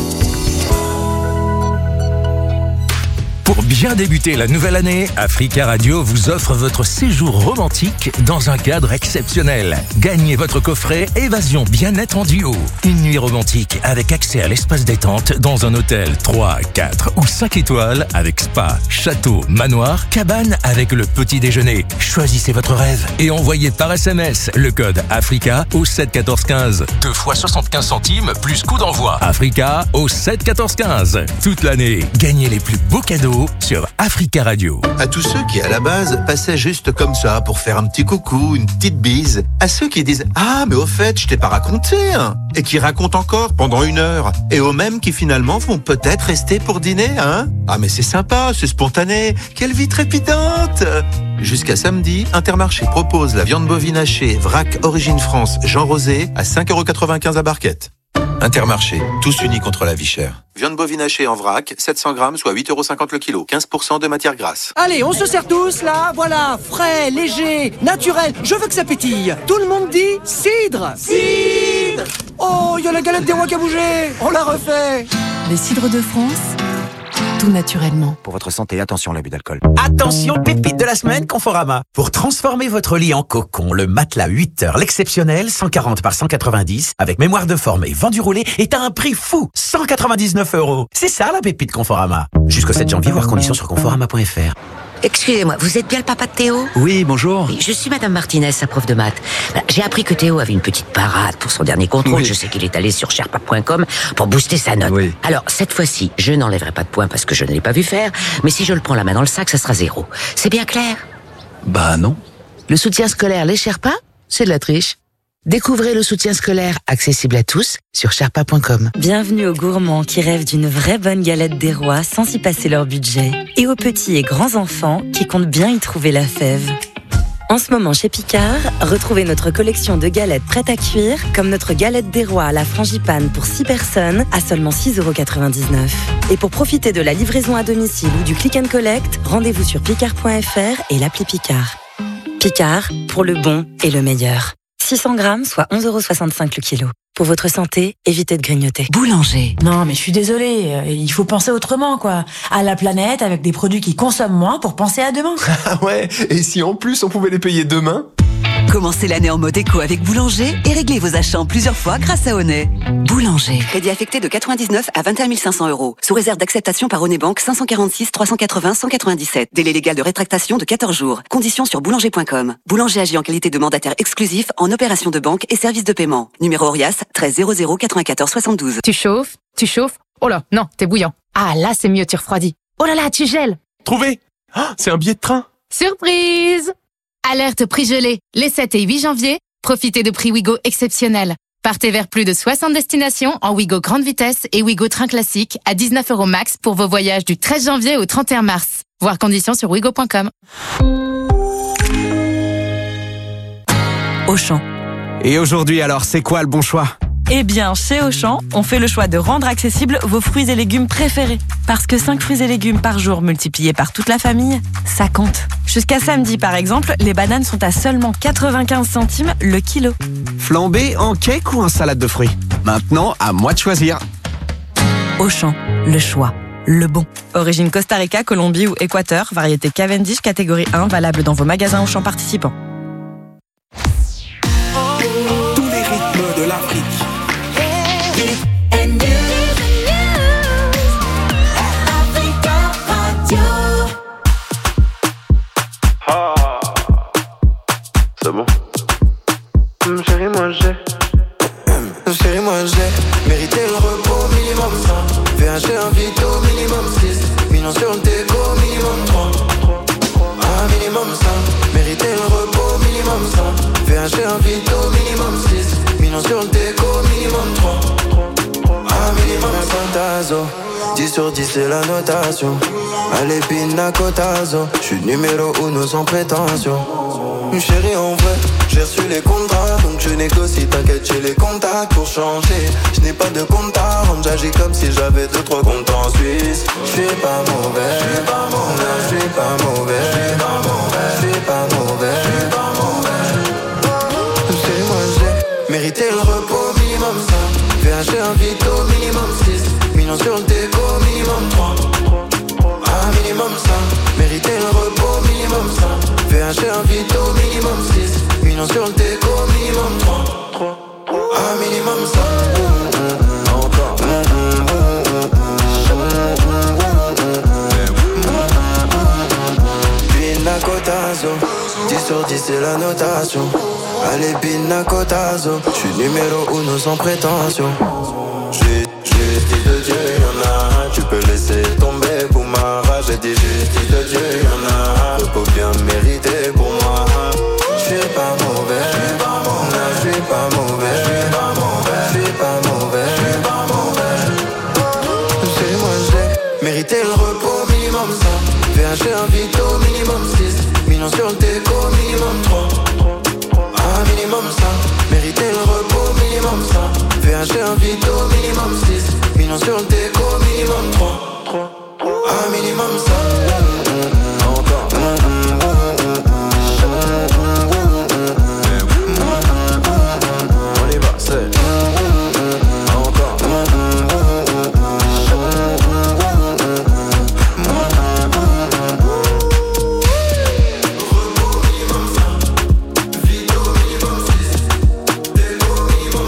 Pour bien débuter la nouvelle année, Africa Radio vous offre votre séjour romantique dans un cadre exceptionnel. Gagnez votre coffret Évasion Bien-être en duo. Une nuit romantique avec accès à l'espace détente dans un hôtel 3, 4 ou 5 étoiles avec spa, château, manoir, cabane avec le petit déjeuner. Choisissez votre rêve et envoyez par SMS le code Africa au 7 14 15. 2 fois 75 centimes plus coût d'envoi. Africa au 7 14 15. Toute l'année, gagnez les plus beaux cadeaux sur Africa Radio. À tous ceux qui, à la base, passaient juste comme ça pour faire un petit coucou, une petite bise. À ceux qui disent « Ah, mais au fait, je t'ai pas raconté hein !» et qui racontent encore pendant 1 heure. Et aux mêmes qui, finalement, vont peut-être rester pour dîner, hein. Ah, mais c'est sympa, c'est spontané. Quelle vie trépidante! Jusqu'à samedi, Intermarché propose la viande bovine hachée vrac Origine France Jean Rosé à 5,95€ à Barquette. Intermarché, tous unis contre la vie chère. Viande bovine hachée en vrac, 700 grammes, soit 8,50€ le kilo. 15% de matière grasse. Allez, on se sert tous, là. Voilà, frais, léger, naturel. Je veux que ça pétille. Tout le monde dit cidre. Cidre. Oh, il y a la galette des rois qui a bougé. On la refait. Les cidres de France, tout naturellement. Pour votre santé, attention à l'abus d'alcool. Attention, pépite de la semaine Conforama. Pour transformer votre lit en cocon, le matelas 8 heures, l'exceptionnel, 140 par 190, avec mémoire de forme et vent du roulé, est à un prix fou, 199€. C'est ça la pépite Conforama. Jusqu'au 7 janvier, voir conditions sur conforama.fr. Excusez-moi, vous êtes bien le papa de Théo? Oui, bonjour. Oui, je suis Madame Martinez, sa prof de maths. J'ai appris que Théo avait une petite parade pour son dernier contrôle. Oui. Je sais qu'il est allé sur sherpa.com pour booster sa note. Oui. Alors, cette fois-ci, je n'enlèverai pas de points parce que je ne l'ai pas vu faire, mais si je le prends la main dans le sac, ça sera 0. C'est bien clair? Bah non. Le soutien scolaire, les Sherpas, c'est de la triche. Découvrez le soutien scolaire accessible à tous sur sherpa.com. Bienvenue aux gourmands qui rêvent d'une vraie bonne galette des rois sans y passer leur budget. Et aux petits et grands enfants qui comptent bien y trouver la fève. En ce moment chez Picard, retrouvez notre collection de galettes prêtes à cuire, comme notre galette des rois à la frangipane pour 6 personnes à seulement 6,99€. Et pour profiter de la livraison à domicile ou du click and collect, rendez-vous sur picard.fr et l'appli Picard. Picard, pour le bon et le meilleur. 600 grammes, soit 11,65€ le kilo. Pour votre santé, évitez de grignoter. Boulanger. Non, mais je suis désolée, il faut penser autrement, quoi. À la planète, avec des produits qui consomment moins pour penser à demain. Ah ouais, et si en plus on pouvait les payer demain? Commencez l'année en mode éco avec Boulanger et réglez vos achats en plusieurs fois grâce à Onet. Boulanger. Crédit affecté de 99 à 21 500€. Sous réserve d'acceptation par Onet Bank 546 380 197. Délai légal de rétractation de 14 jours. Conditions sur boulanger.com. Boulanger agit en qualité de mandataire exclusif en opération de banque et services de paiement. Numéro Orias 13 00 94 72. Tu chauffes. Oh là, non, t'es bouillant. Ah là, c'est mieux, tu refroidis. Oh là là, tu gèles. Trouvé. C'est un billet de train. Surprise! Alerte prix gelé. Les 7 et 8 janvier, profitez de prix Ouigo exceptionnels. Partez vers plus de 60 destinations en Ouigo grande vitesse et Ouigo train classique à 19€ max pour vos voyages du 13 janvier au 31 mars. Voir conditions sur ouigo.com. Auchan. Et aujourd'hui alors, c'est quoi le bon choix? Eh bien, chez Auchan, on fait le choix de rendre accessibles vos fruits et légumes préférés. Parce que 5 fruits et légumes par jour multipliés par toute la famille, ça compte. Jusqu'à samedi, par exemple, les bananes sont à seulement 95 centimes le kilo. Flambé en cake ou en salade de fruits? Maintenant, à moi de choisir. Auchan, le choix, le bon. Origine Costa Rica, Colombie ou Équateur, variété Cavendish, catégorie 1, valable dans vos magasins Auchan participants. Tous les rythmes de l'Afrique. C'est bon. Chérie, moi j'ai mérité le repos minimum. Vers VH et un vito, minimum 6. Millions sur le déco, minimum 3. Un minimum 5. Mériter le repos, minimum 5. VH et un vito, minimum 6. Millions sur le déco, minimum 3. Un minimum 5 tazo. 10 sur 10 c'est la notation. Allez pina cotazo. J'suis numéro 1 sans prétention. Chérie en vrai, j'ai reçu les contrats. Donc je négocie, t'inquiète j'ai les contacts pour changer. Je n'ai pas de compte à rendre, j'agis comme si j'avais 2-3 comptes en Suisse. J'suis pas mauvais, j'suis pas mauvais, j'suis pas mauvais, j'suis pas mauvais, j'suis pas mauvais, j'suis pas mauvais. C'est moi j'ai mérité le repos, minimum 5. VH et un vito, minimum 6. Millions sur le déco, minimum 3. Un minimum 5. Mériter le repos, minimum 5. VH et un vito, minimum 6. Millions sur le déco, minimum 3. Un minimum 5. Encore. Pina cotazo. 10 sur 10 c'est la notation. Allez pina cotazo. J'suis numéro 1 sans prétention. Justice de Dieu, y'en a un. Tu peux laisser tomber pour ma rage. J'ai dit justice de Dieu, y'en a un. Repos bien mérité pour moi. J'suis pas mauvais, j'suis pas mauvais, j'suis pas mauvais, j'suis pas mauvais, j'suis pas mauvais, j'suis pas mauvais. C'est moi j'ai mérité le repos, minimum 5. VH et un vito, minimum 6. Millions sur le déco, minimum 3. Un minimum 5. Mériter le repos, minimum 5. VH et un vito, minimum 6. Millions sur le déco.